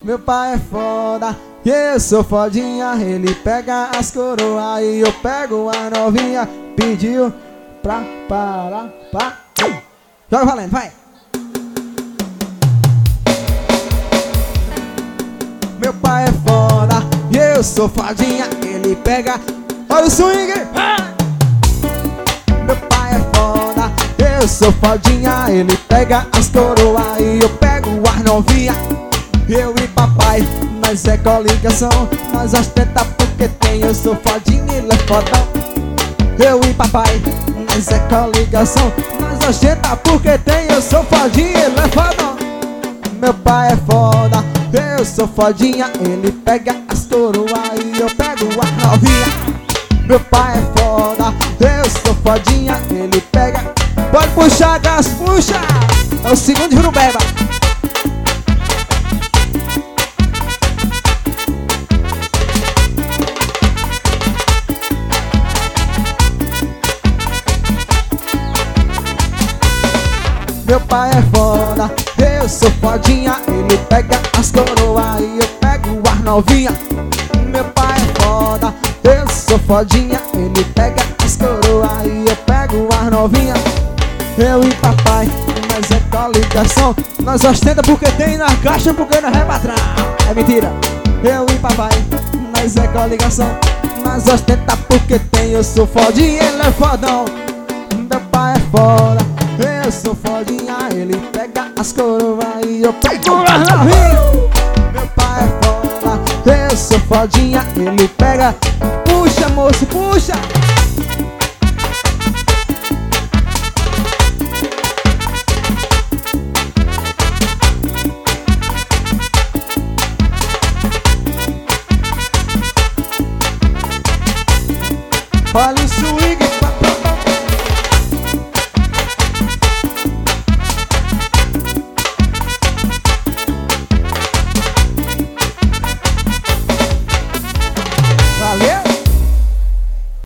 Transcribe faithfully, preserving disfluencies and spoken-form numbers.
Meu pai é foda, eu sou fodinha. Ele pega as coroas e eu pego a novinha. Pediu pra parar, pá. Joga valendo, vai. Meu pai é foda, eu sou fodinha. Ele pega, olha o swing. Meu pai é foda, eu sou fodinha. Ele pega as coroas e eu pego as novinha. Eu e papai, nós é coligação. Nós ostenta porque tem, eu sou fodinha e ele é fodão. Eu e papai, nós é coligação. Nós ostenta porque tem, eu sou fodinha e ele é fodão. Meu pai é foda, eu sou fodinha. Ele pega as coroas e eu pego a novinha. Meu pai é foda, eu sou fodinha. Ele pega, pode puxar, gás, puxa. É o segundo Jurubeba. Meu pai é foda, eu sou fodinha. Ele pega as coroas e eu pego as novinha. Meu pai é foda, eu sou fodinha. Ele pega as coroas e eu pego as novinha. Eu e papai, nós é coligação. Nós ostenta porque tem na caixa, porque nós é patrão. É mentira. Eu e papai, nós é coligação. Nós ostenta porque tem, eu sou fodinha, ele é fodão. Meu pai é foda, eu sou fodinha. Ele pega as coroas e eu pego as novinha. Meu pai é foda, eu sou fodinha. Ele pega, puxa moço, puxa. Olha o swing.